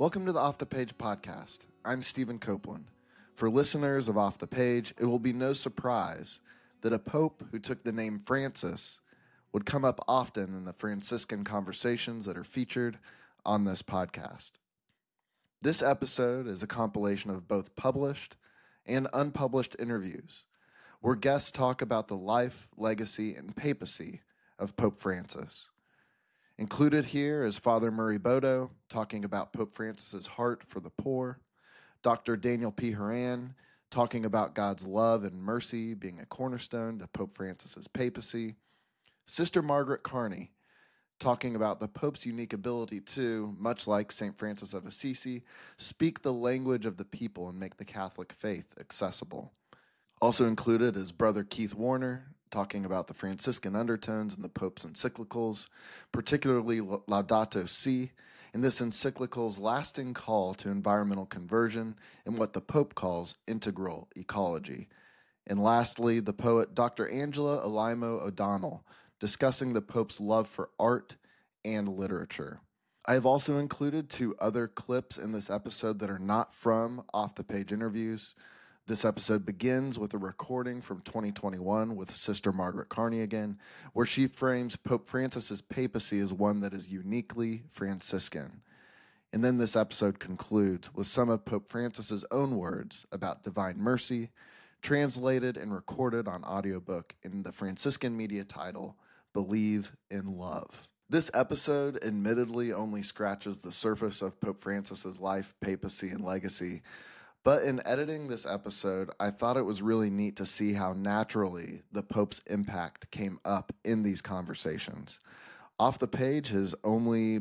Welcome to the Off the Page podcast. I'm Stephen Copeland. For listeners of Off the Page, it will be no surprise that a pope who took the name Francis would come up often in the Franciscan conversations that are featured on this podcast. This episode is a compilation of both published and unpublished interviews where guests talk about the life, legacy, and papacy of Pope Francis. Included here is Father Murray Bodo talking about Pope Francis's heart for the poor, Dr. Daniel P. Horan talking about God's love and mercy being a cornerstone to Pope Francis's papacy, Sister Margaret Carney talking about the Pope's unique ability to, much like St. Francis of Assisi, speak the language of the people and make the Catholic faith accessible. Also included is Brother Keith Warner talking about the Franciscan undertones in the Pope's encyclicals, particularly Laudato Si, and this encyclical's lasting call to environmental conversion and what the Pope calls integral ecology. And lastly, the poet Dr. Angela Alaimo O'Donnell discussing the Pope's love for art and literature. I have also included 2 other clips in this episode that are not from off-the-page interviews. This episode begins with a recording from 2021 with Sister Margaret Carney again, where she frames Pope Francis's papacy as one that is uniquely Franciscan. And then this episode concludes with some of Pope Francis's own words about divine mercy, translated and recorded on audiobook in the Franciscan media title, Believe in Love. This episode admittedly only scratches the surface of Pope Francis's life, papacy, and legacy. But in editing this episode, I thought it was really neat to see how naturally the Pope's impact came up in these conversations. Off the Page has only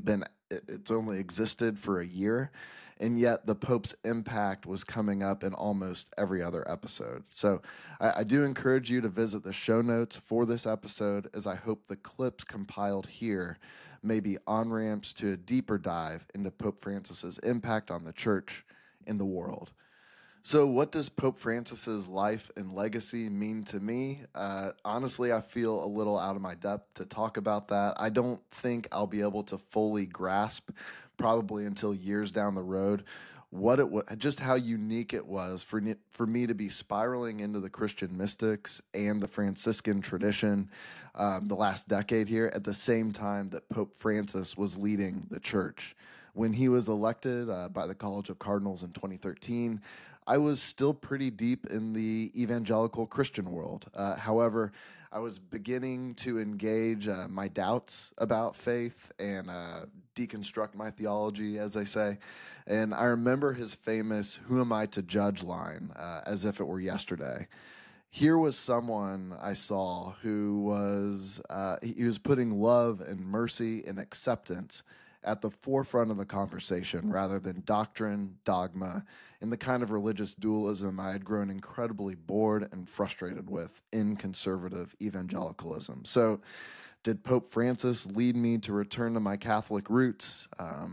existed for a year, and yet the Pope's impact was coming up in almost every other episode. So I do encourage you to visit the show notes for this episode, as I hope the clips compiled here may be on-ramps to a deeper dive into Pope Francis's impact on the Church and the world. So what does Pope Francis's life and legacy mean to me? Honestly, I feel a little out of my depth to talk about that. I don't think I'll be able to fully grasp, probably until years down the road, just how unique it was for me to be spiraling into the Christian mystics and the Franciscan tradition the last decade here at the same time that Pope Francis was leading the Church. When he was elected by the College of Cardinals in 2013, I was still pretty deep in the evangelical Christian world. However, I was beginning to engage my doubts about faith and deconstruct my theology, as they say. And I remember his famous "Who am I to judge" line as if it were yesterday. Here was someone I saw who was he was putting love and mercy and acceptance at the forefront of the conversation rather than doctrine, dogma, and the kind of religious dualism I had grown incredibly bored and frustrated with in conservative evangelicalism. So, did Pope Francis lead me to return to my Catholic roots?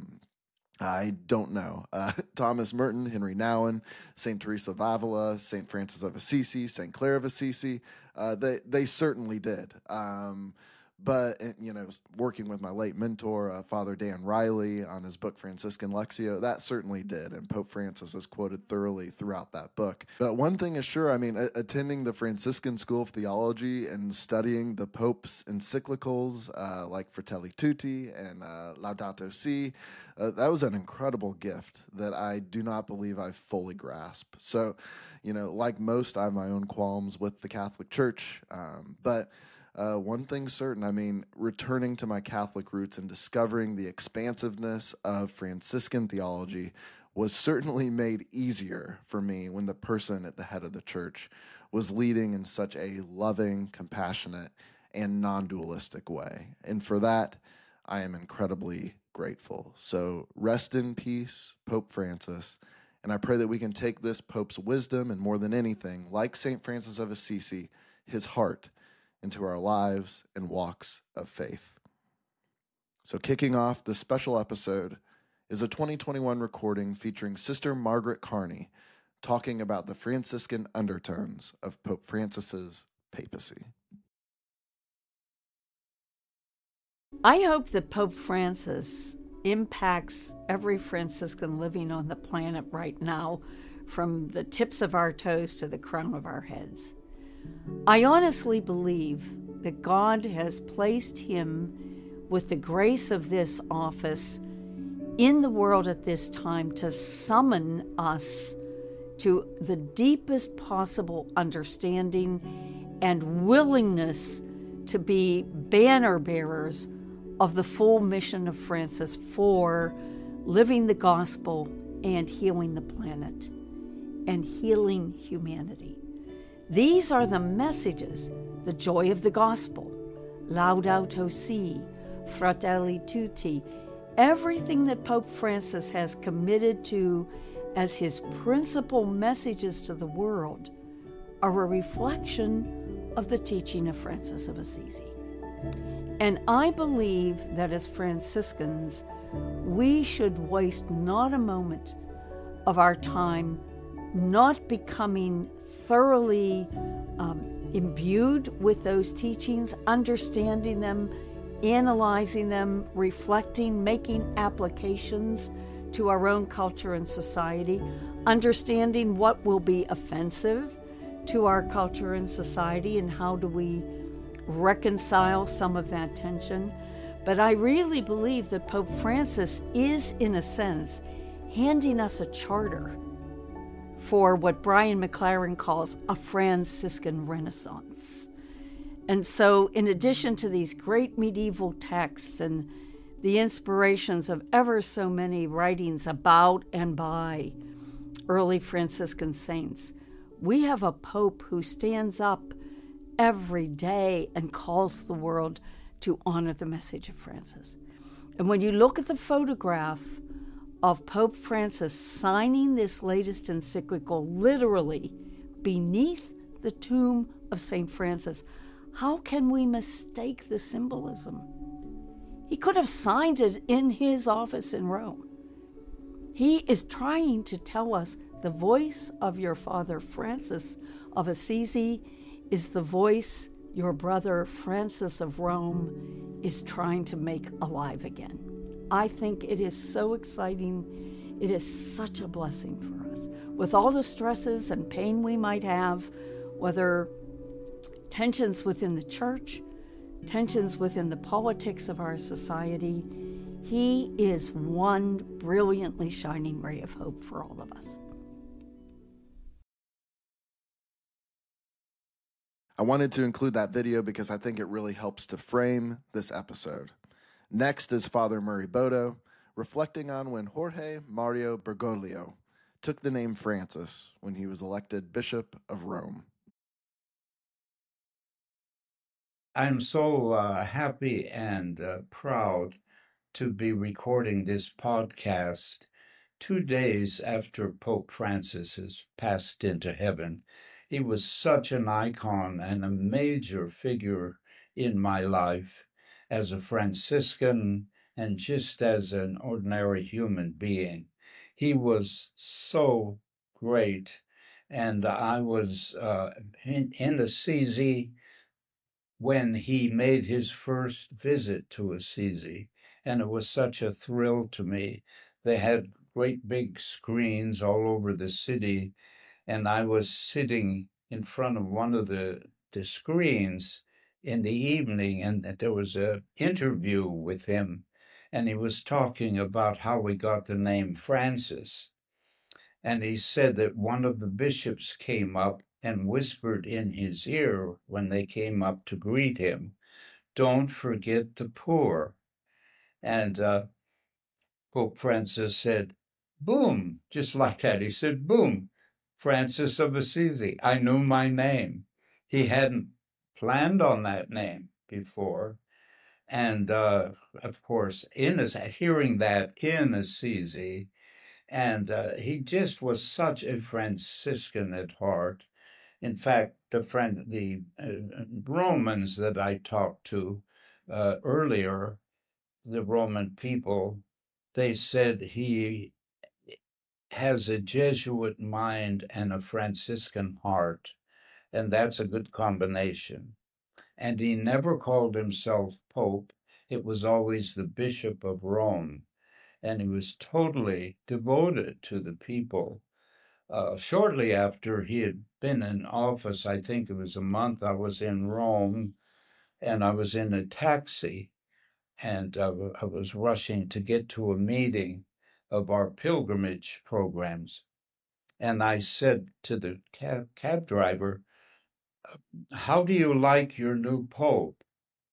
I don't know. Thomas Merton, Henry Nouwen, St. Teresa of Avila, St. Francis of Assisi, St. Clare of Assisi, they certainly did. But, working with my late mentor, Father Dan Riley, on his book Franciscan Lectio, that certainly did. And Pope Francis is quoted thoroughly throughout that book. But one thing is sure, attending the Franciscan School of Theology and studying the Pope's encyclicals like Fratelli Tutti and Laudato Si, that was an incredible gift that I do not believe I fully grasp. So, like most, I have my own qualms with the Catholic Church, but one thing's certain, returning to my Catholic roots and discovering the expansiveness of Franciscan theology was certainly made easier for me when the person at the head of the Church was leading in such a loving, compassionate, and non-dualistic way. And for that, I am incredibly grateful. So rest in peace, Pope Francis, and I pray that we can take this Pope's wisdom and, more than anything, like St. Francis of Assisi, his heart, into our lives and walks of faith. So kicking off this special episode is a 2021 recording featuring Sister Margaret Carney talking about the Franciscan undertones of Pope Francis's papacy. I hope that Pope Francis impacts every Franciscan living on the planet right now, from the tips of our toes to the crown of our heads. I honestly believe that God has placed him with the grace of this office in the world at this time to summon us to the deepest possible understanding and willingness to be banner bearers of the full mission of Francis for living the gospel and healing the planet and healing humanity. These are the messages: the joy of the gospel, Laudato Si, Fratelli Tutti, everything that Pope Francis has committed to as his principal messages to the world are a reflection of the teaching of Francis of Assisi. And I believe that as Franciscans, we should waste not a moment of our time not becoming thoroughly imbued with those teachings, understanding them, analyzing them, reflecting, making applications to our own culture and society, understanding what will be offensive to our culture and society, and how do we reconcile some of that tension. But I really believe that Pope Francis is, in a sense, handing us a charter for what Brian McLaren calls a Franciscan Renaissance. And so, in addition to these great medieval texts and the inspirations of ever so many writings about and by early Franciscan saints, we have a Pope who stands up every day and calls the world to honor the message of Francis. And when you look at the photograph of Pope Francis signing this latest encyclical literally beneath the tomb of St. Francis, how can we mistake the symbolism? He could have signed it in his office in Rome. He is trying to tell us the voice of your Father Francis of Assisi is the voice your brother Francis of Rome is trying to make alive again. I think it is so exciting. It is such a blessing for us. With all the stresses and pain we might have, whether tensions within the church, tensions within the politics of our society, he is one brilliantly shining ray of hope for all of us. I wanted to include that video because I think it really helps to frame this episode. Next is Father Murray Bodo, reflecting on when Jorge Mario Bergoglio took the name Francis when he was elected Bishop of Rome. I'm so happy and proud to be recording this podcast 2 days after Pope Francis has passed into heaven. He was such an icon and a major figure in my life as a Franciscan and just as an ordinary human being. He was so great. And I was in Assisi when he made his first visit to Assisi, and it was such a thrill to me. They had great big screens all over the city, and I was sitting in front of one of the screens in the evening, and there was an interview with him, and he was talking about how we got the name Francis. And he said that one of the bishops came up and whispered in his ear when they came up to greet him, "Don't forget the poor." And Pope Francis said, "Boom," just like that. He said, "Boom, Francis of Assisi." I knew my name. He hadn't planned on that name before. And of course, hearing that in Assisi, and he just was such a Franciscan at heart. In fact, the Romans that I talked to earlier, the Roman people, they said he has a Jesuit mind and a Franciscan heart, and that's a good combination. And he never called himself Pope. It was always the Bishop of Rome. and he was totally devoted to the people. Shortly after he had been in office, I think it was a month, I was in Rome, and I was in a taxi, and I was rushing to get to a meeting of our pilgrimage programs. And I said to the cab driver, "How do you like your new pope?"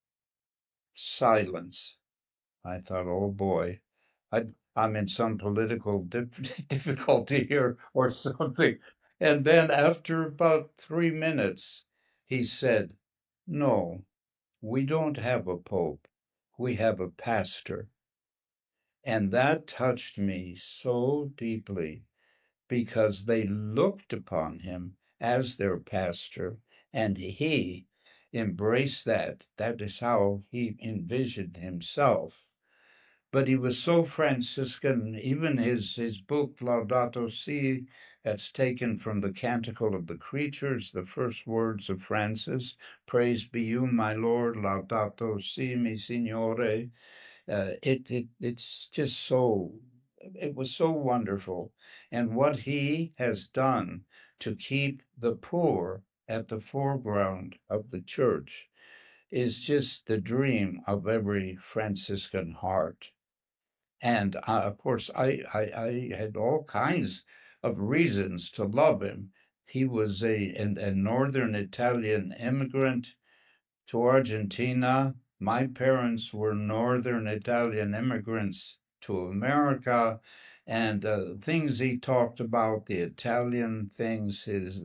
Silence. I thought, oh boy, I'm in some political difficulty here or something. And then after about 3 minutes, he said, "No, we don't have a pope. We have a pastor." And that touched me so deeply because they looked upon him as their pastor and he embraced that. That is how he envisioned himself. But he was so Franciscan, even his book, Laudato Si, that's taken from the Canticle of the Creatures, the first words of Francis, "Praise be you, my Lord, Laudato Si, mi Signore." It's just so, it was so wonderful. And what he has done to keep the poor at the foreground of the church is just the dream of every Franciscan heart. And of course, I had all kinds of reasons to love him. He was a northern Italian immigrant to Argentina. My parents were northern Italian immigrants to America. And things he talked about, the Italian things,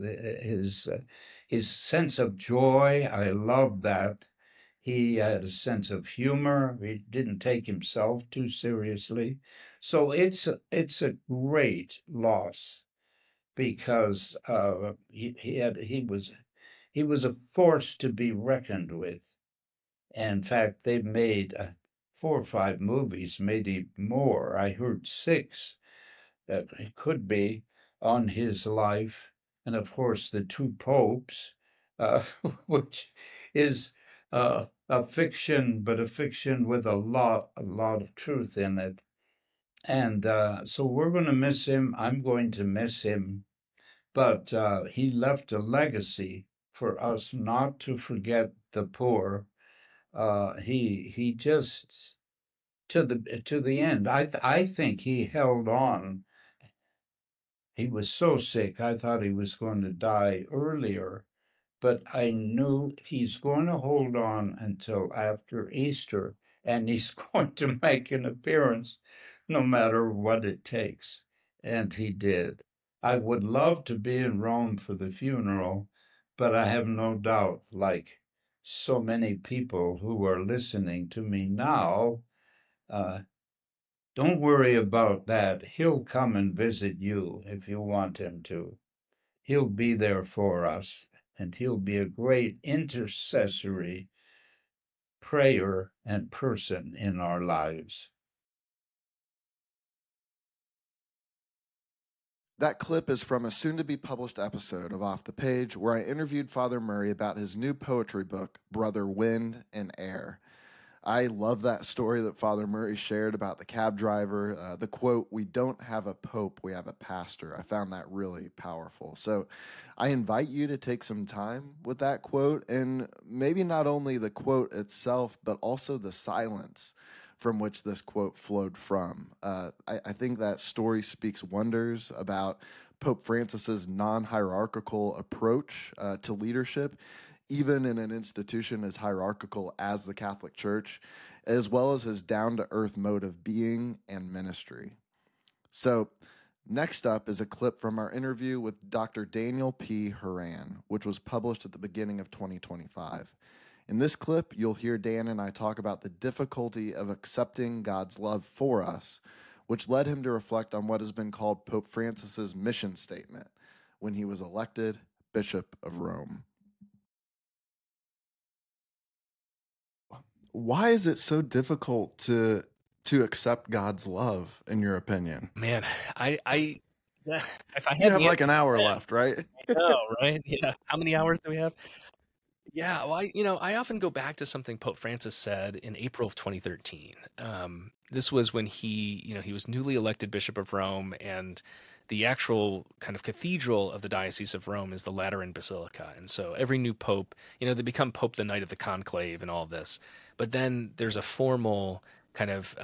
his sense of joy, I love that. He had a sense of humor. He didn't take himself too seriously. So it's a great loss because he was a force to be reckoned with. And in fact, they've made 4 or 5 movies, maybe more. I heard 6 that it could be on his life, and of course the 2 popes, which is a fiction, but a fiction with a lot of truth in it. And so we're going to miss him. I'm going to miss him, but he left a legacy for us not to forget the poor. He just to the end. I think he held on. He was so sick, I thought he was going to die earlier, but I knew he's going to hold on until after Easter, and he's going to make an appearance no matter what it takes. And he did. I would love to be in Rome for the funeral, but I have no doubt, like so many people who are listening to me now, don't worry about that. He'll come and visit you if you want him to. He'll be there for us, and he'll be a great intercessory prayer and person in our lives. That clip is from a soon to be published episode of Off the Page where I interviewed Father Murray about his new poetry book, Brother Wind and Air. I love that story that Father Murray shared about the cab driver. The quote, "We don't have a pope, we have a pastor." I found that really powerful. So I invite you to take some time with that quote, and maybe not only the quote itself, but also the silence from which this quote flowed from. I think that story speaks wonders about Pope Francis's non-hierarchical approach to leadership, even in an institution as hierarchical as the Catholic Church, as well as his down-to-earth mode of being and ministry. So next up is a clip from our interview with Dr. Daniel P. Horan, which was published at the beginning of 2025. In this clip, you'll hear Dan and I talk about the difficulty of accepting God's love for us, which led him to reflect on what has been called Pope Francis's mission statement when he was elected Bishop of Rome. Why is it so difficult to accept God's love, in your opinion? Man, if I You had have the like an answer, hour man, left, right? I know, right? Yeah. How many hours do we have? Yeah, well, I often go back to something Pope Francis said in April of 2013. This was when he was newly elected Bishop of Rome, and the actual kind of cathedral of the Diocese of Rome is the Lateran Basilica. And so every new pope, they become pope the night of the conclave and all this. But then there's a formal kind of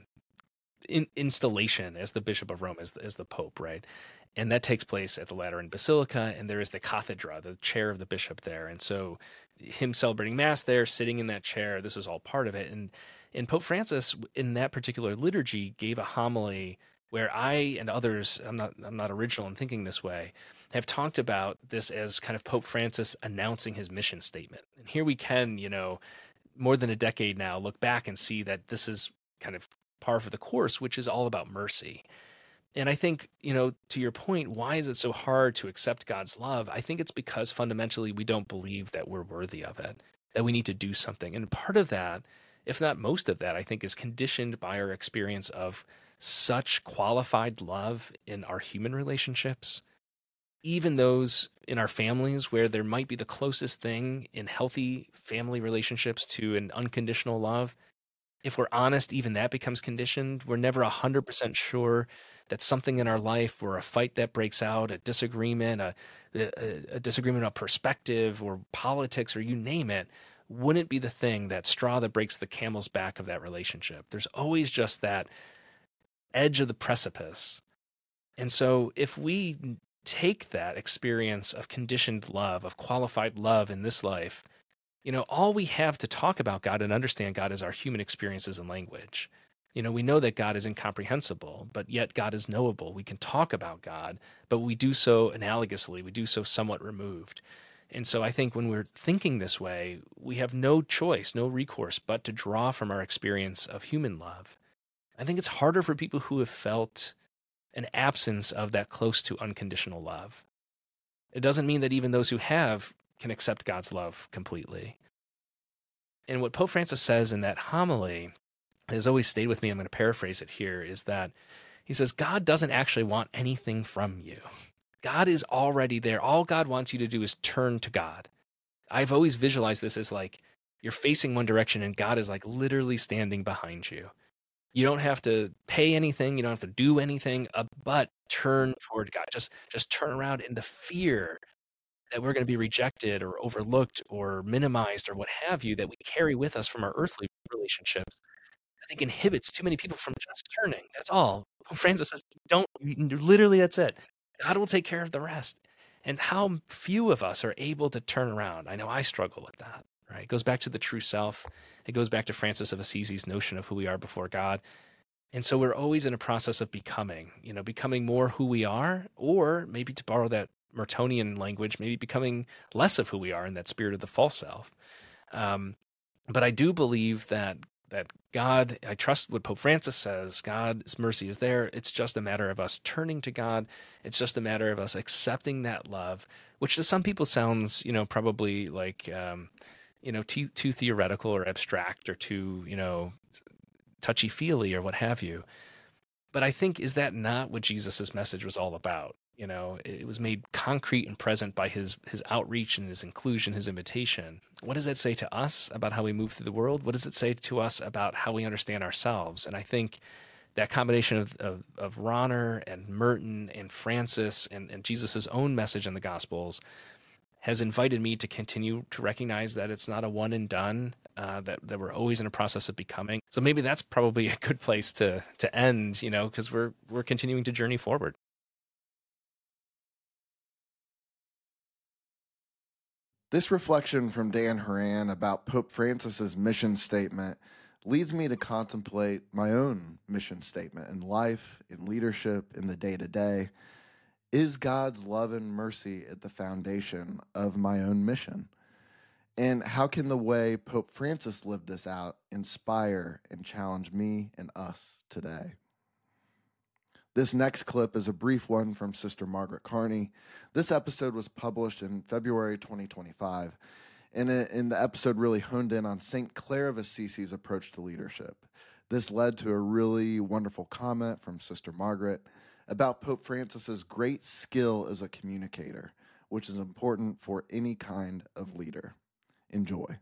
installation as the Bishop of Rome, as the Pope, right? And that takes place at the Lateran Basilica, and there is the cathedra, the chair of the bishop there. And so, him celebrating Mass there, sitting in that chair, this is all part of it. And Pope Francis, in that particular liturgy, gave a homily where I and others, I'm not original in thinking this way, have talked about this as kind of Pope Francis announcing his mission statement. And here we can, more than a decade now, look back and see that this is kind of par for the course, which is all about mercy. And I think, to your point, why is it so hard to accept God's love? I think it's because fundamentally we don't believe that we're worthy of it, that we need to do something. And part of that, if not most of that, I think is conditioned by our experience of such qualified love in our human relationships, even those in our families where there might be the closest thing in healthy family relationships to an unconditional love. If we're honest, even that becomes conditioned. We're never 100% sure that something in our life, or a fight that breaks out, a disagreement, a disagreement about perspective or politics, or you name it, wouldn't be the thing, that straw that breaks the camel's back of that relationship. There's always just that edge of the precipice. And so if we take that experience of conditioned love, of qualified love in this life, all we have to talk about God and understand God is our human experiences and language. We know that God is incomprehensible, but yet God is knowable. We can talk about God, but we do so analogously. We do so somewhat removed. And so I think when we're thinking this way, we have no choice, no recourse, but to draw from our experience of human love. I think it's harder for people who have felt an absence of that close to unconditional love. It doesn't mean that even those who have can accept God's love completely. And what Pope Francis says in that homily has always stayed with me, I'm going to paraphrase it here, is that he says, God doesn't actually want anything from you. God is already there. All God wants you to do is turn to God. I've always visualized this as like you're facing one direction and God is like literally standing behind you. You don't have to pay anything. You don't have to do anything, but turn toward God. Just turn around, in the fear that we're going to be rejected or overlooked or minimized or what have you, that we carry with us from our earthly relationships, I think inhibits too many people from just turning. That's all. Pope Francis says, don't, literally, that's it. God will take care of the rest. And how few of us are able to turn around. I know I struggle with that, right? It goes back to the true self. It goes back to Francis of Assisi's notion of who we are before God. And so we're always in a process of becoming more who we are, or maybe, to borrow that Mertonian language, maybe becoming less of who we are in that spirit of the false self. But I do believe that God, I trust what Pope Francis says, God's mercy is there. It's just a matter of us turning to God. It's just a matter of us accepting that love, which to some people sounds, probably like, too theoretical or abstract or too, touchy-feely or what have you. But I think, is that not what Jesus's message was all about? It was made concrete and present by his outreach and his inclusion, his invitation. What does that say to us about how we move through the world? What does it say to us about how we understand ourselves? And I think that combination of Rahner and Merton and Francis and Jesus's own message in the Gospels has invited me to continue to recognize that it's not a one and done, that we're always in a process of becoming. So maybe that's probably a good place to end, because we're continuing to journey forward. This reflection from Dan Horan about Pope Francis's mission statement leads me to contemplate my own mission statement in life, in leadership, in the day-to-day. Is God's love and mercy at the foundation of my own mission? And how can the way Pope Francis lived this out inspire and challenge me and us today? This next clip is a brief one from Sister Margaret Carney. This episode was published in February 2025, and the episode really honed in on St. Clare of Assisi's approach to leadership. This led to a really wonderful comment from Sister Margaret about Pope Francis's great skill as a communicator, which is important for any kind of leader. Enjoy.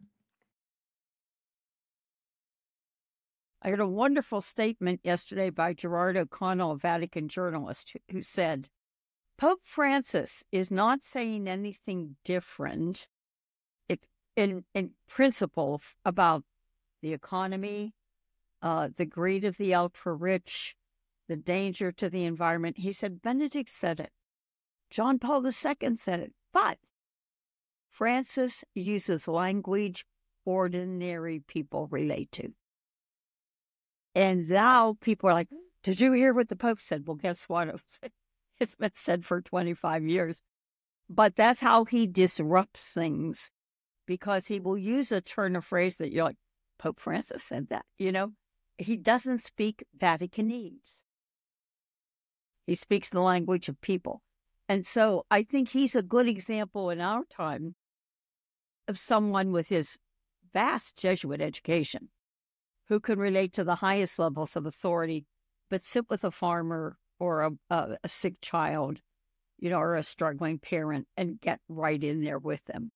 I heard a wonderful statement yesterday by Gerard O'Connell, a Vatican journalist, who said, Pope Francis is not saying anything different in principle about the economy, the greed of the ultra-rich, the danger to the environment. He said, Benedict said it. John Paul II said it. But Francis uses language ordinary people relate to. And now people are like, did you hear what the Pope said? Well, guess what? It's been said for 25 years. But that's how he disrupts things, because he will use a turn of phrase that you're like, Pope Francis said that, He doesn't speak Vaticanese. He speaks the language of people. And so I think he's a good example in our time of someone with his vast Jesuit education who can relate to the highest levels of authority, but sit with a farmer or a sick child, or a struggling parent and get right in there with them.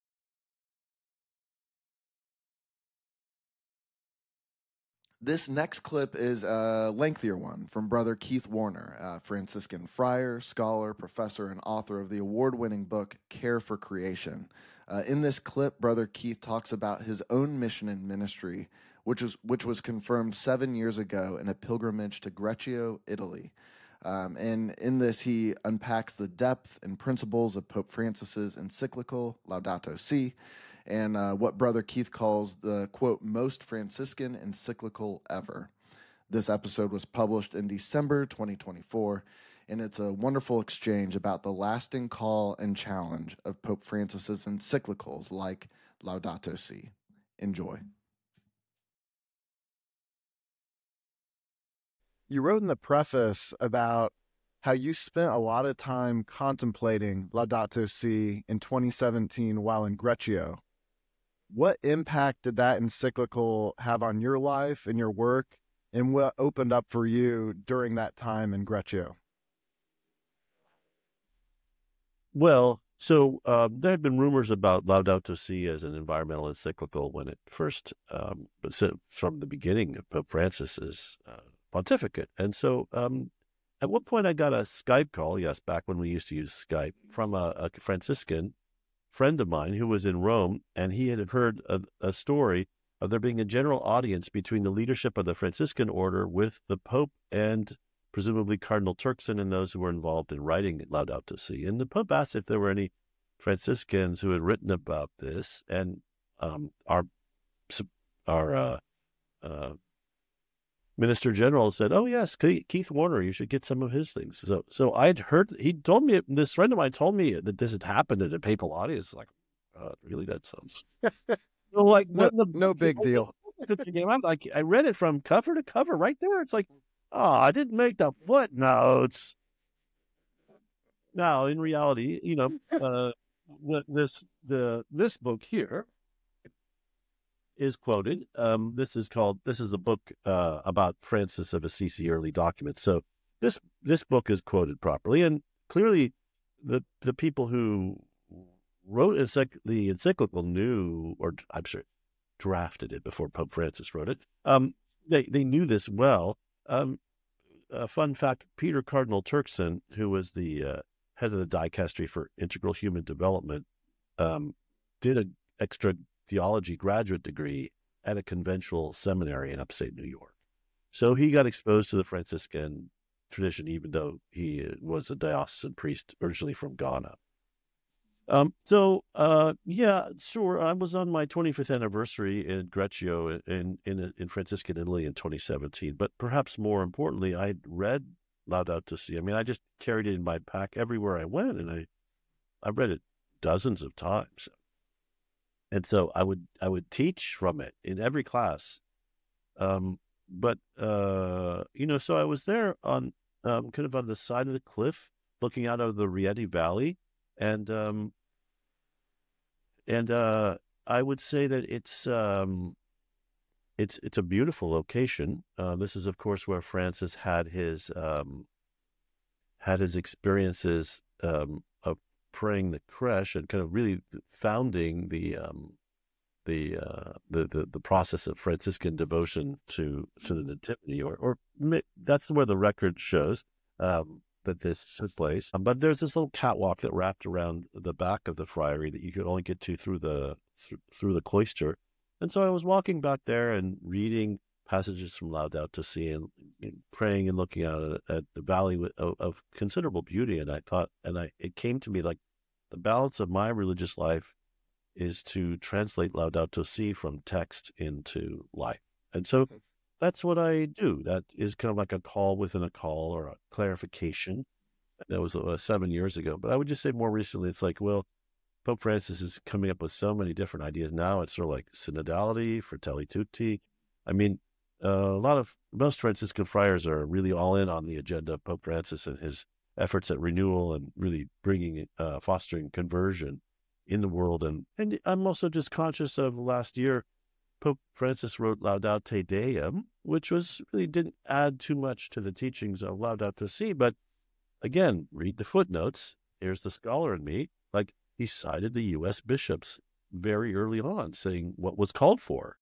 This next clip is a lengthier one from Brother Keith Warner, a Franciscan friar, scholar, professor, and author of the award-winning book Care for Creation. In this clip, Brother Keith talks about his own mission and ministry, which was confirmed 7 years ago in a pilgrimage to Greccio, Italy. And in this, he unpacks the depth and principles of Pope Francis's encyclical Laudato Si, and what Brother Keith calls the, quote, most Franciscan encyclical ever. This episode was published in December 2024, and it's a wonderful exchange about the lasting call and challenge of Pope Francis's encyclicals like Laudato Si. Enjoy. You wrote in the preface about how you spent a lot of time contemplating Laudato Si in 2017 while in Greccio. What impact did that encyclical have on your life and your work, and what opened up for you during that time in Greccio? Well, so there had been rumors about Laudato Si as an environmental encyclical when it first, from the beginning of Pope Francis's pontificate. And so at one point I got a Skype call, back when we used to use Skype, from a Franciscan friend of mine who was in Rome, and he had heard a story of there being a general audience between the leadership of the Franciscan order with the Pope and presumably Cardinal Turkson and those who were involved in writing Laudato Si. And the Pope asked if there were any Franciscans who had written about this, and our Minister General said, "Oh yes, Keith Warner, you should get some of his things." So I'd heard, he told me, this friend of mine told me that this had happened at a papal audience. Like, really, that sounds so like no big deal. I'm like, I read it from cover to cover right there. It's like, I didn't make the footnotes. Now, in reality, this book here is quoted. This is a book about Francis of Assisi early documents. So this book is quoted properly, and clearly the people who wrote the encyclical knew, or I'm sure drafted it before Pope Francis wrote it. They knew this well. A fun fact: Peter Cardinal Turkson, who was the head of the dicastery for integral human development, did an extra theology graduate degree at a conventual seminary in upstate New York. So he got exposed to the Franciscan tradition, even though he was a diocesan priest originally from Ghana. Sure. I was on my 25th anniversary in Greccio in Franciscan Italy in 2017. But perhaps more importantly, I'd read Laudato Si. I mean, I just carried it in my pack everywhere I went, and I read it dozens of times. And so I would teach from it in every class. So I was there on kind of on the side of the cliff, looking out of the Rieti Valley, and I would say that it's a beautiful location. This is, of course, where Francis had his experiences of praying the creche and kind of really founding the the process of Franciscan devotion to the Nativity, that's where the record shows that this took place. But there's this little catwalk that wrapped around the back of the friary that you could only get to through the cloister. And so I was walking back there and reading passages from Laudato Si and praying and looking out at the valley of considerable beauty. And I thought, it came to me like the balance of my religious life is to translate Laudato Si from text into life. And so that's what I do. That is kind of like a call within a call, or a clarification. That was 7 years ago. But I would just say more recently, it's like, well, Pope Francis is coming up with so many different ideas now. It's sort of like synodality, Fratelli Tutti. I mean, most Franciscan friars are really all in on the agenda of Pope Francis and his efforts at renewal and really fostering conversion in the world. And I'm also just conscious of last year, Pope Francis wrote Laudate Deum, which really didn't add too much to the teachings of Laudato Si. But again, read the footnotes. Here's the scholar in me. Like, he cited the U.S. bishops very early on, saying what was called for.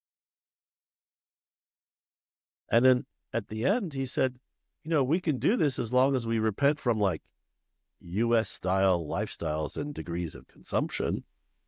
And then at the end, he said, we can do this as long as we repent from like U.S.-style lifestyles and degrees of consumption.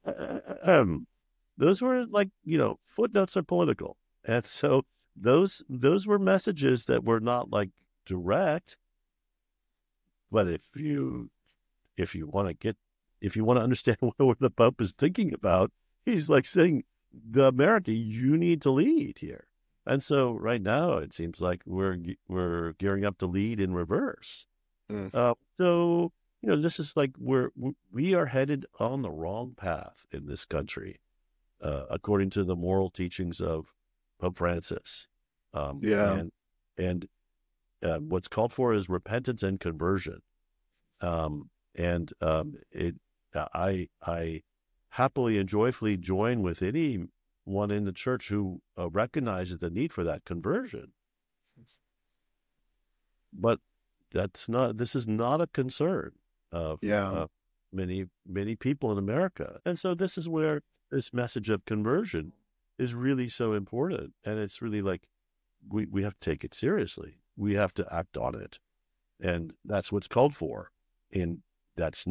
Those were like, footnotes are political. And so those were messages that were not like direct. But if you want to understand what the Pope is thinking about, he's like saying, America, you need to lead here. And so right now it seems like we're gearing up to lead in reverse. So this is like we are headed on the wrong path in this country, according to the moral teachings of Pope Francis. And what's called for is repentance and conversion. I happily and joyfully join with anyone in the church who recognizes the need for that conversion. But this is not a concern of many people in America. And so this is where this message of conversion is really so important. And it's really like, we have to take it seriously. We have to act on it. And that's what's called for. And that's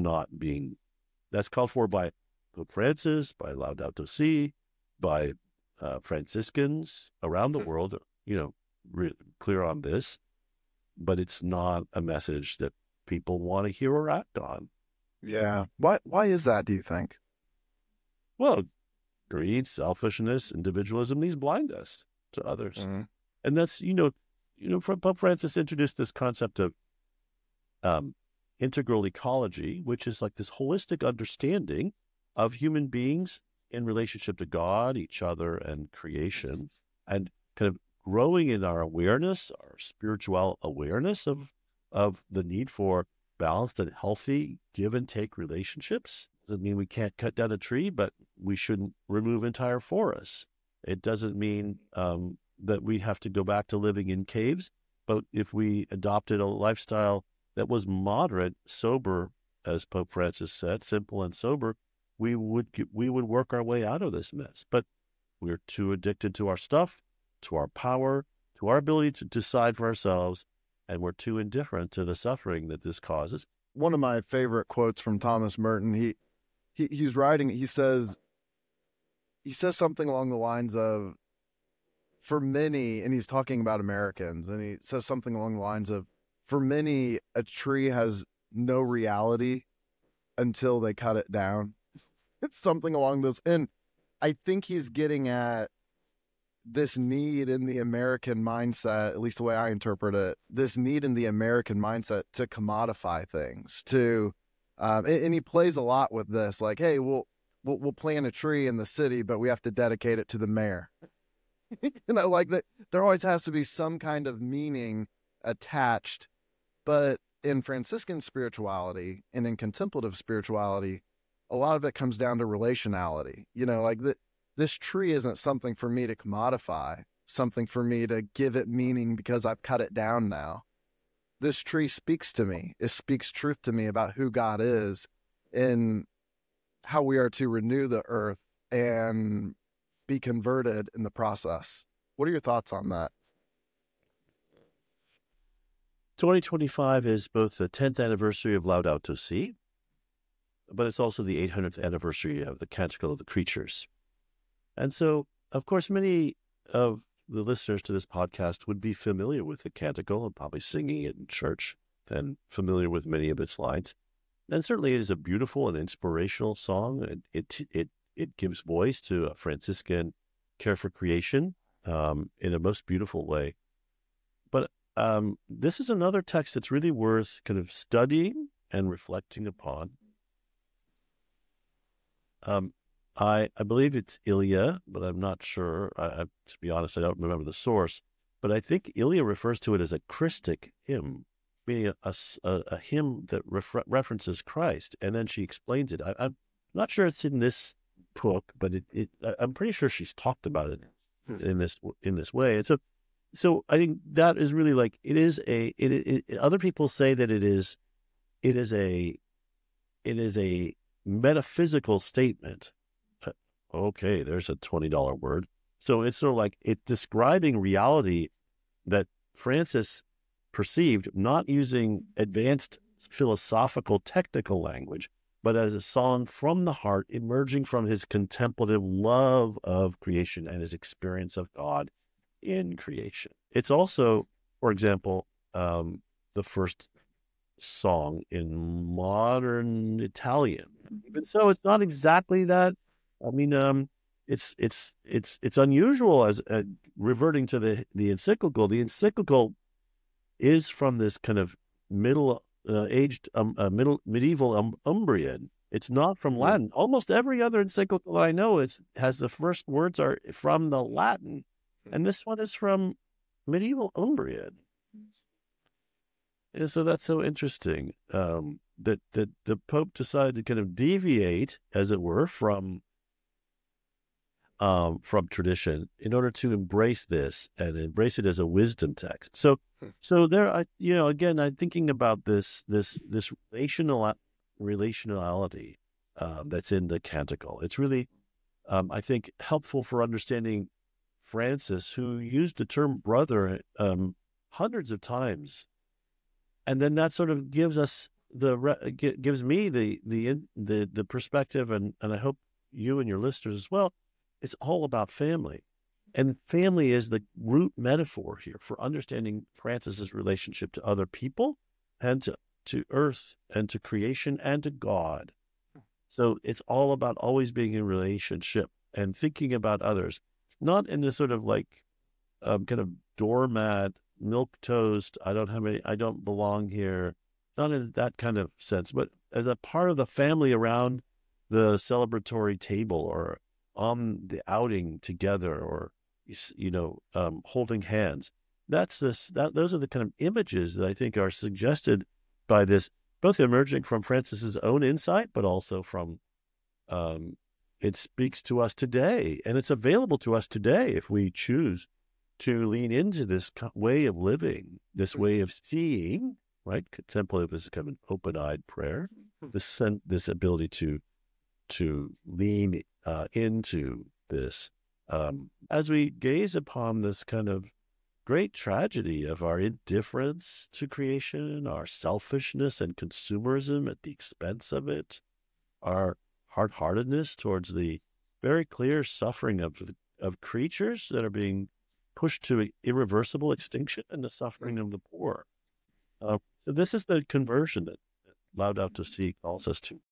called for by Pope Francis, by Laudato Si, by Franciscans around the world, clear on this. But it's not a message that people want to hear or act on. Yeah. Why is that, do you think? Well, greed, selfishness, individualism, these blind us to others. Mm-hmm. And that's, Pope Francis introduced this concept of integral ecology, which is like this holistic understanding of human beings in relationship to God, each other, and creation, and kind of growing in our awareness, our spiritual awareness of the need for balanced and healthy give and take relationships. Doesn't mean we can't cut down a tree, but we shouldn't remove entire forests. It doesn't mean that we have to go back to living in caves, but if we adopted a lifestyle that was moderate, sober, as Pope Francis said, simple and sober, we would work our way out of this mess. But we're too addicted to our stuff, to our power, to our ability to decide for ourselves, and we're too indifferent to the suffering that this causes. One of my favorite quotes from Thomas Merton, he's writing, he says something along the lines of, for many, and he's talking about Americans, and he says something along the lines of, for many, a tree has no reality until they cut it down. It's something along those. And I think he's getting at this need in the American mindset, at least the way I interpret it, this need in the American mindset to commodify things, and he plays a lot with this, like, hey, we'll plant a tree in the city, but we have to dedicate it to the mayor. Like that, there always has to be some kind of meaning attached. But in Franciscan spirituality and in contemplative spirituality, a lot of it comes down to relationality. This tree isn't something for me to commodify, something for me to give it meaning because I've cut it down now. This tree speaks to me. It speaks truth to me about who God is and how we are to renew the earth and be converted in the process. What are your thoughts on that? 2025 is both the 10th anniversary of Laudato Si, but it's also the 800th anniversary of the Canticle of the Creatures. And so, of course, many of the listeners to this podcast would be familiar with the Canticle and probably singing it in church and familiar with many of its lines. And certainly it is a beautiful and inspirational song. It gives voice to a Franciscan care for creation in a most beautiful way. But this is another text that's really worth kind of studying and reflecting upon. I believe it's Ilya, but I'm not sure. To be honest, I don't remember the source. But I think Ilya refers to it as a Christic hymn, meaning a hymn that references Christ. And then she explains it. I'm not sure it's in this book, but I'm pretty sure she's talked about it in this way. And so I think that is really like it is other people say that it is a metaphysical statement. Okay, there's a $20 word. So it's sort of like it describing reality that Francis perceived, not using advanced philosophical technical language, but as a song from the heart, emerging from his contemplative love of creation and his experience of God in creation. It's also, for example, the first song in modern Italian. Even so, it's not exactly that. I mean, it's unusual as reverting to the encyclical. The encyclical is from this kind of medieval Umbrian. It's not from Latin. Almost every other encyclical that I know has the first words are from the Latin, and this one is from medieval Umbrian. And so that's so interesting that the Pope decided to kind of deviate, as it were, from tradition in order to embrace this and embrace it as a wisdom text. So there, again, I'm thinking about this relationality that's in the Canticle. It's really, I think, helpful for understanding Francis, who used the term brother hundreds of times, and then that sort of gives us gives me the perspective, and I hope you and your listeners as well. It's all about family. And family is the root metaphor here for understanding Francis's relationship to other people and to earth and to creation and to God. So it's all about always being in relationship and thinking about others, not in this sort of like kind of doormat, milquetoast, I don't belong here, not in that kind of sense, but as a part of the family around the celebratory table or on the outing together, or holding hands. Those are the kind of images that I think are suggested by this, both emerging from Francis's own insight, but also from it speaks to us today, and it's available to us today if we choose to lean into this way of living, this way of seeing. Right, contemplative is kind of an open-eyed prayer. This ability to lean into this as we gaze upon this kind of great tragedy of our indifference to creation, our selfishness and consumerism at the expense of it, our hard-heartedness towards the very clear suffering of creatures that are being pushed to irreversible extinction, and the suffering of the poor. So this is the conversion that Laudato Si calls us to.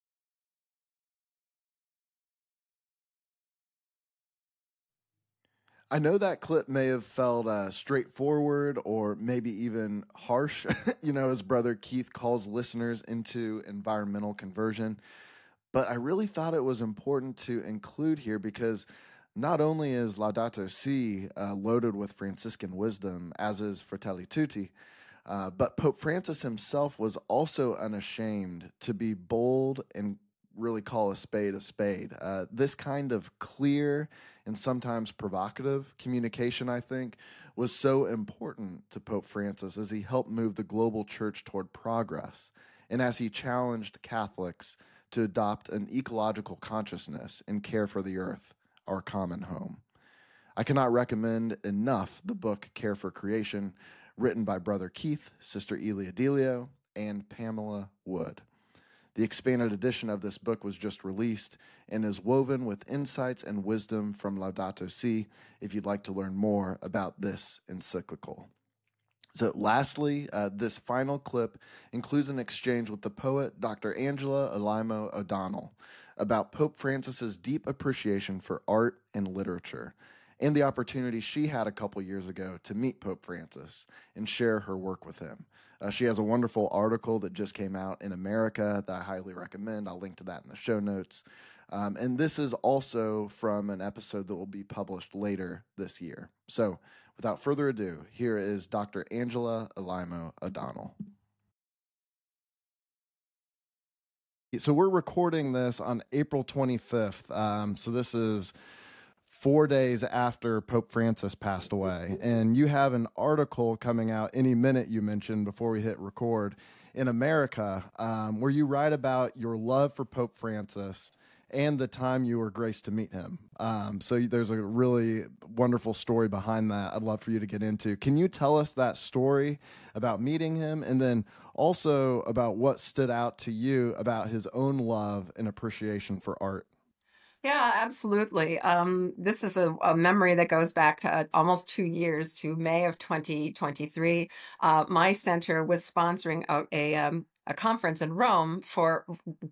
I know that clip may have felt straightforward or maybe even harsh, as Brother Keith calls listeners into environmental conversion. But I really thought it was important to include here because not only is Laudato Si loaded with Franciscan wisdom, as is Fratelli Tutti, but Pope Francis himself was also unashamed to be bold and really call a spade a spade. This kind of clear and sometimes provocative communication, I think, was so important to Pope Francis as he helped move the global church toward progress and as he challenged Catholics to adopt an ecological consciousness and care for the earth, our common home. I cannot recommend enough the book Care for Creation, written by Brother Keith, Sister Elia Delio, and Pamela Wood. The expanded edition of this book was just released and is woven with insights and wisdom from Laudato Si if you'd like to learn more about this encyclical. So lastly, this final clip includes an exchange with the poet Dr. Angela Alaimo O'Donnell about Pope Francis's deep appreciation for art and literature and the opportunity she had a couple years ago to meet Pope Francis and share her work with him. She has a wonderful article that just came out in America that I highly recommend. I'll link to that in the show notes. And this is also from an episode that will be published later this year. So without further ado, here is Dr. Angela Alaimo O'Donnell. So we're recording this on April 25th. So this is 4 days after Pope Francis passed away. And you have an article coming out any minute, you mentioned, before we hit record, in America, where you write about your love for Pope Francis and the time you were graced to meet him. So there's a really wonderful story behind that I'd love for you to get into. Can you tell us that story about meeting him, and then also about what stood out to you about his own love and appreciation for art? Yeah, absolutely. This is a memory that goes back to almost 2 years, to May of 2023. My center was sponsoring a conference in Rome for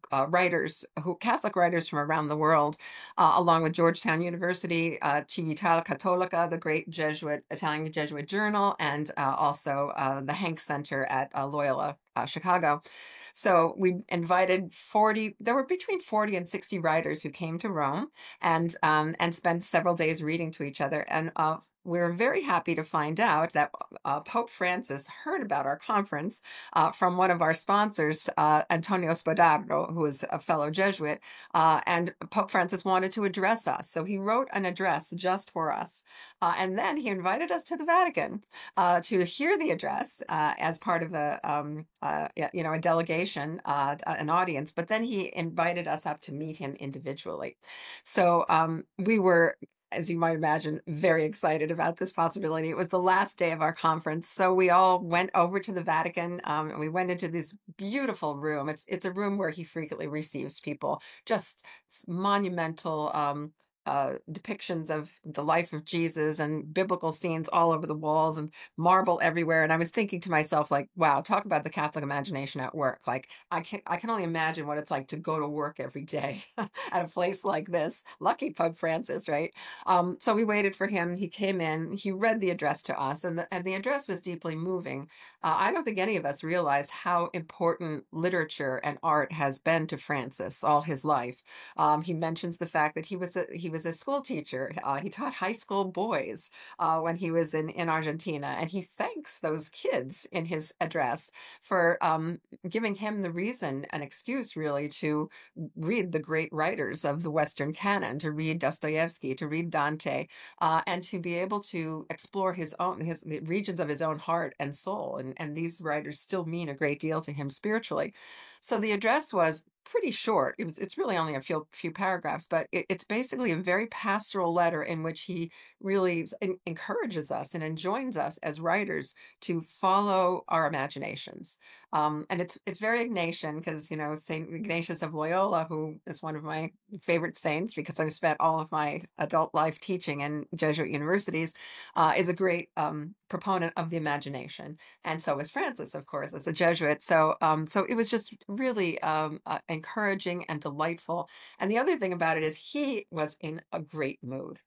Catholic writers from around the world, along with Georgetown University, Civitas Cattolica, the great Italian Jesuit journal, and also the Hank Center at Loyola, Chicago. So we invited 40, there were between 40 and 60 writers who came to Rome and spent several days reading to each other. And we were very happy to find out that Pope Francis heard about our conference from one of our sponsors, Antonio Spadaro, who is a fellow Jesuit, and Pope Francis wanted to address us. So he wrote an address just for us. And then he invited us to the Vatican to hear the address as part of a delegation, an audience. But then he invited us up to meet him individually. So we were, as you might imagine, very excited about this possibility. It was the last day of our conference, so we all went over to the Vatican, and we went into this beautiful room. It's a room where he frequently receives people, just monumental depictions of the life of Jesus and biblical scenes all over the walls and marble everywhere. And I was thinking to myself, like, wow, talk about the Catholic imagination at work. Like, I can only imagine what it's like to go to work every day at a place like this. Lucky Pope Francis, right? So we waited for him. He came in, he read the address to us, and the address was deeply moving. I don't think any of us realized how important literature and art has been to Francis all his life. He mentions the fact that he was a school teacher. He taught high school boys when he was in Argentina, and he thanks those kids in his address for giving him the reason, an excuse really, to read the great writers of the Western canon, to read Dostoevsky, to read Dante, and to be able to explore the regions of his own heart and soul. And these writers still mean a great deal to him spiritually. So the address was pretty short. It's really only a few paragraphs, but it's basically a very pastoral letter in which he really encourages us and enjoins us as writers to follow our imaginations. And it's very Ignatian, because Saint Ignatius of Loyola, who is one of my favorite saints because I've spent all of my adult life teaching in Jesuit universities, is a great proponent of the imagination, and so is Francis, of course, as a Jesuit. So it was just really encouraging and delightful. And the other thing about it is he was in a great mood.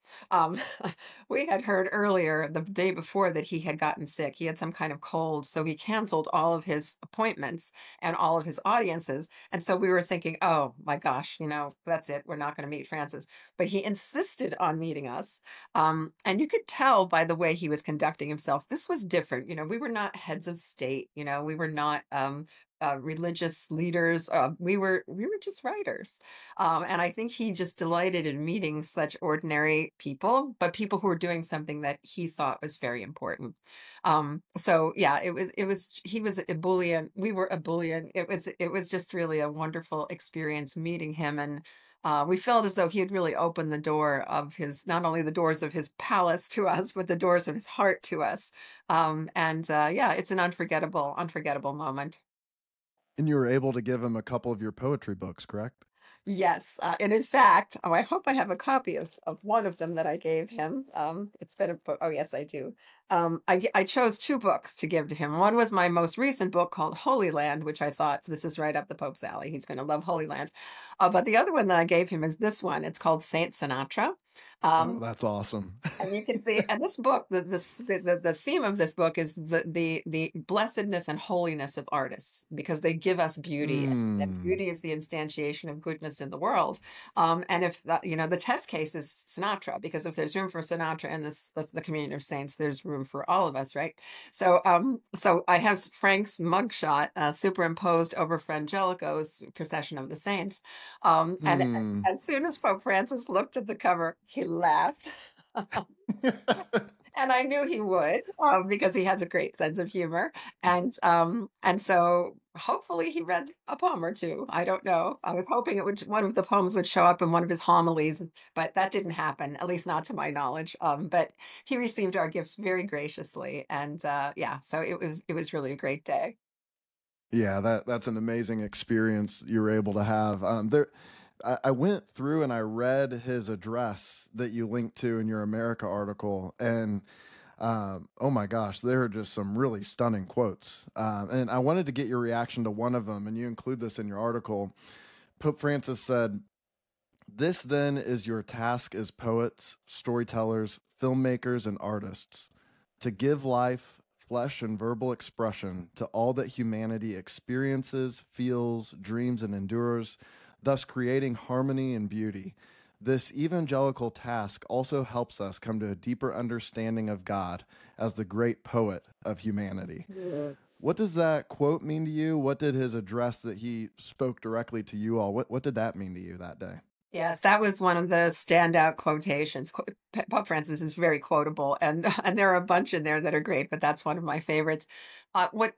We had heard earlier, the day before, that he had gotten sick. He had some kind of cold, so he canceled all of his appointments and all of his audiences. And so we were thinking, oh my gosh, that's it. We're not going to meet Francis. But he insisted on meeting us. And you could tell by the way he was conducting himself, this was different. We were not heads of state. We were not religious leaders. We were just writers. And I think he just delighted in meeting such ordinary people, but people who were doing something that he thought was very important. So yeah, he was ebullient. We were ebullient. It was just really a wonderful experience meeting him. And We felt as though he had really opened the door of his, not only the doors of his palace to us, but the doors of his heart to us. Yeah, it's an unforgettable moment. And you were able to give him a couple of your poetry books, correct? Yes, and in fact, I hope I have a copy of one of them that I gave him. It's been a book. Oh, yes, I do. I chose two books to give to him. One was my most recent book called Holy Land, which I thought this is right up the Pope's alley. He's going to love Holy Land. But the other one that I gave him is this one. It's called Saint Sinatra. Oh, that's awesome. And you can see, and this book, the theme of this book is the blessedness and holiness of artists, because they give us beauty, and beauty is the instantiation of goodness in the world. And if the test case is Sinatra, because if there's room for Sinatra in the communion of saints, there's room for all of us, right? So I have Frank's mugshot superimposed over Frangelico's Procession of the Saints, and as soon as Pope Francis looked at the cover, he laughed. And I knew he would, because he has a great sense of humor. And so hopefully he read a poem or two. I don't know. I was hoping one of the poems would show up in one of his homilies, but that didn't happen, at least not to my knowledge. But he received our gifts very graciously. And so it was really a great day. Yeah, that's an amazing experience you were able to have. I went through and I read his address that you linked to in your America article, and oh my gosh, there are just some really stunning quotes. And I wanted to get your reaction to one of them, and you include this in your article. Pope Francis said, "This then is your task as poets, storytellers, filmmakers, and artists, to give life, flesh, and verbal expression to all that humanity experiences, feels, dreams, and endures, thus creating harmony and beauty. This evangelical task also helps us come to a deeper understanding of God as the great poet of humanity." Yeah. What does that quote mean to you? What did his address that he spoke directly to you all, what did that mean to you that day? Yes, that was one of the standout quotations. Pope Francis is very quotable, and there are a bunch in there that are great, but that's one of my favorites. What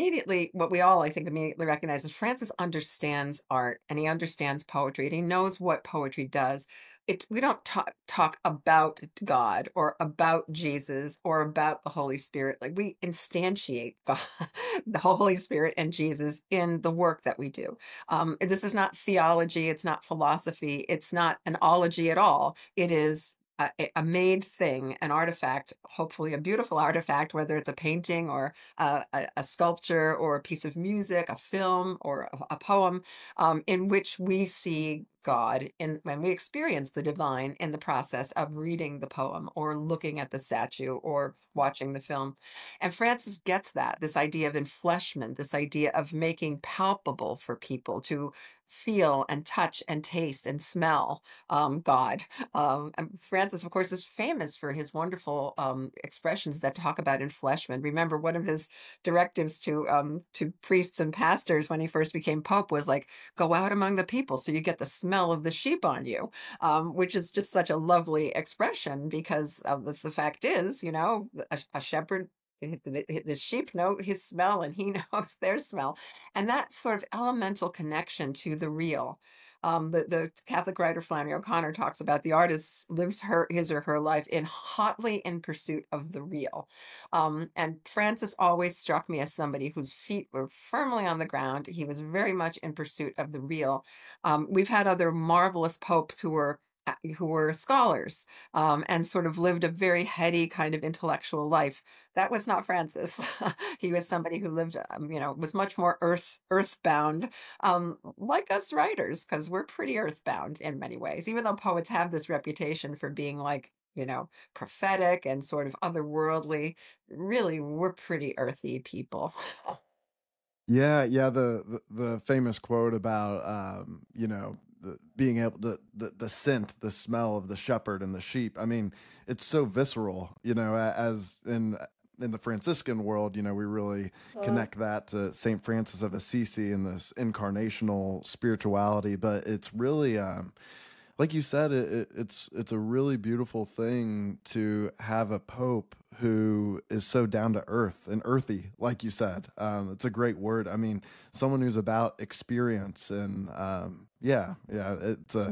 we all, I think, immediately recognize is Francis understands art, and he understands poetry, and he knows what poetry does. We don't talk about God or about Jesus or about the Holy Spirit. Like, we instantiate God, the Holy Spirit and Jesus in the work that we do. This is not theology. It's not philosophy. It's not an ology at all. It is a made thing, an artifact, hopefully a beautiful artifact, whether it's a painting or a sculpture or a piece of music, a film or a poem, in which we see God when we experience the divine in the process of reading the poem or looking at the statue or watching the film. And Francis gets this idea of enfleshment, this idea of making palpable for people to feel and touch and taste and smell God. And Francis, of course, is famous for his wonderful expressions that talk about enfleshment. Remember, one of his directives to priests and pastors when he first became pope was like, go out among the people so you get the smell of the sheep on you, which is just such a lovely expression, because the fact is, a shepherd, the sheep know his smell and he knows their smell. And that sort of elemental connection to the real. The Catholic writer Flannery O'Connor talks about the artist lives his or her life hotly in pursuit of the real. And Francis always struck me as somebody whose feet were firmly on the ground. He was very much in pursuit of the real. We've had other marvelous popes who were scholars, and sort of lived a very heady kind of intellectual life. That was not Francis. He was somebody who lived, was much more earthbound, like us writers, because we're pretty earthbound in many ways, even though poets have this reputation for being like, prophetic and sort of otherworldly. Really, we're pretty earthy people. Yeah, the famous quote about being able the scent, the smell of the shepherd and the sheep. I mean, it's so visceral, as in the Franciscan world, we really connect that to Saint Francis of Assisi and this incarnational spirituality, but it's really like you said, it's a really beautiful thing to have a pope who is so down to earth and earthy, like you said. It's a great word. I mean, someone who's about experience and it's a.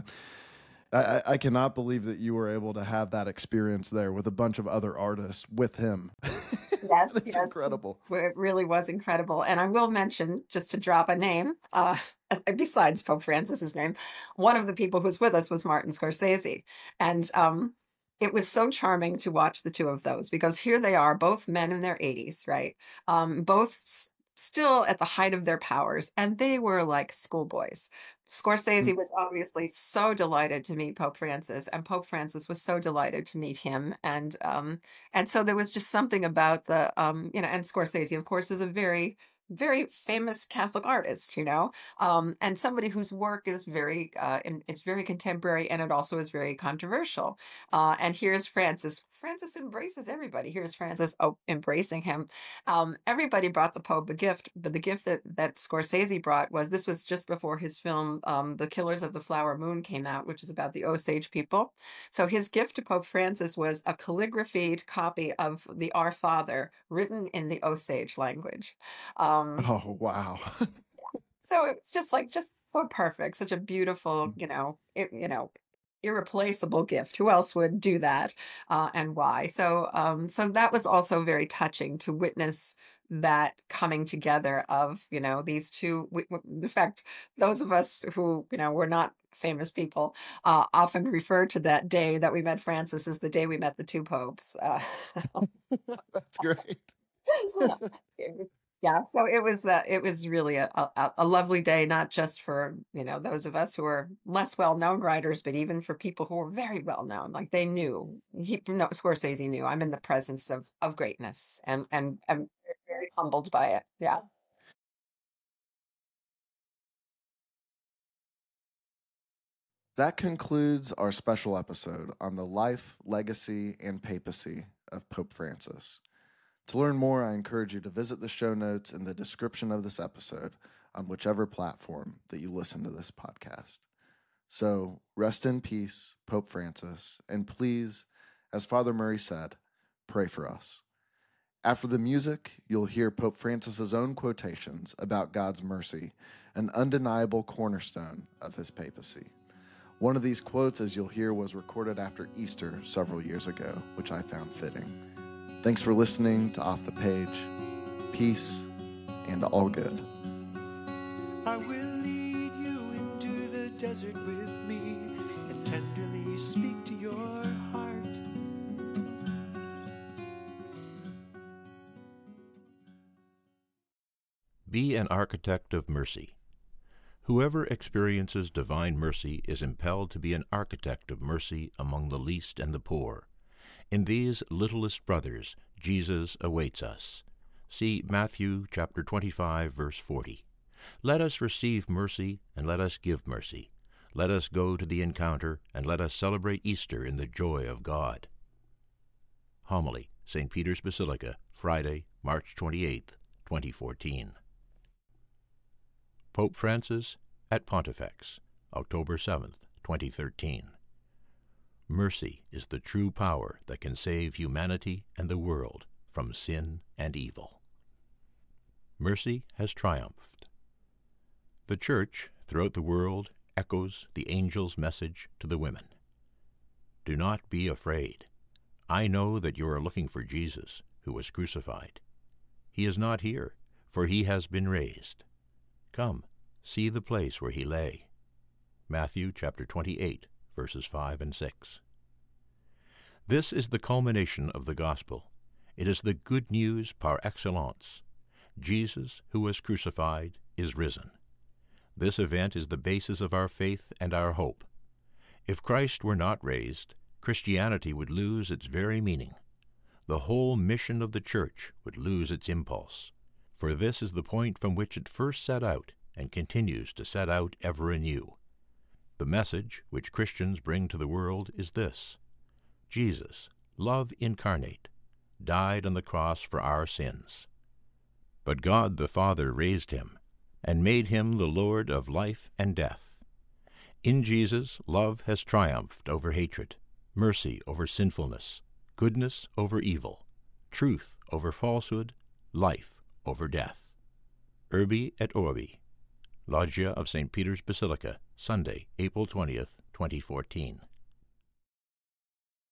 I cannot believe that you were able to have that experience there with a bunch of other artists with him. Yes, It's incredible. It really was incredible. And I will mention, just to drop a name, besides Pope Francis's name, one of the people who was with us was Martin Scorsese. And it was so charming to watch the two of those, because here they are, both men in their 80s, right? Both still at the height of their powers, and they were like schoolboys. Scorsese was obviously so delighted to meet Pope Francis, and Pope Francis was so delighted to meet him. And so there was just something about the and Scorsese, of course, is a very, very famous Catholic artist, and somebody whose work is very it's very contemporary, and it also is very controversial. And here's Francis. Francis embraces everybody. Here's Francis embracing him. Everybody brought the Pope a gift, but the gift that Scorsese brought this was just before his film, The Killers of the Flower Moon, came out, which is about the Osage people. So his gift to Pope Francis was a calligraphied copy of the Our Father written in the Osage language. Oh, wow. So it was just so perfect, such a beautiful, irreplaceable gift. Who else would do that, and why? So that was also very touching to witness that coming together of these two. In fact, those of us who were not famous people often refer to that day that we met Francis as the day we met the two popes. That's great. Yeah, so it was really a lovely day, not just for those of us who are less well known writers, but even for people who were very well known. Like they knew, Scorsese knew I'm in the presence of greatness, and I'm very humbled by it. Yeah. That concludes our special episode on the life, legacy, and papacy of Pope Francis. To learn more, I encourage you to visit the show notes in the description of this episode on whichever platform that you listen to this podcast. So, rest in peace, Pope Francis, and please, as Father Murray said, pray for us. After the music, you'll hear Pope Francis's own quotations about God's mercy, an undeniable cornerstone of his papacy. One of these quotes, as you'll hear, was recorded after Easter several years ago, which I found fitting. Thanks for listening to Off the Page. Peace and all good. I will lead you into the desert with me and tenderly speak to your heart. Be an architect of mercy. Whoever experiences divine mercy is impelled to be an architect of mercy among the least and the poor. In these littlest brothers, Jesus awaits us. See Matthew chapter 25, verse 40. Let us receive mercy, and let us give mercy. Let us go to the encounter, and let us celebrate Easter in the joy of God. Homily, St. Peter's Basilica, Friday, March 28, 2014. Pope Francis at Pontifex, October 7, 2013. Mercy is the true power that can save humanity and the world from sin and evil. Mercy has triumphed. The Church, throughout the world, echoes the angel's message to the women. Do not be afraid. I know that you are looking for Jesus, who was crucified. He is not here, for he has been raised. Come, see the place where he lay. Matthew chapter 28, verses 5 and 6. This is the culmination of the gospel. It is the good news par excellence. Jesus, who was crucified, is risen. This event is the basis of our faith and our hope. If Christ were not raised, Christianity would lose its very meaning. The whole mission of the Church would lose its impulse, for this is the point from which it first set out and continues to set out ever anew. The message which Christians bring to the world is this: Jesus, love incarnate, died on the cross for our sins. But God the Father raised him and made him the Lord of life and death. In Jesus, love has triumphed over hatred, mercy over sinfulness, goodness over evil, truth over falsehood, life over death. Urbi et Orbi, Loggia of St. Peter's Basilica, Sunday, April 20th, 2014.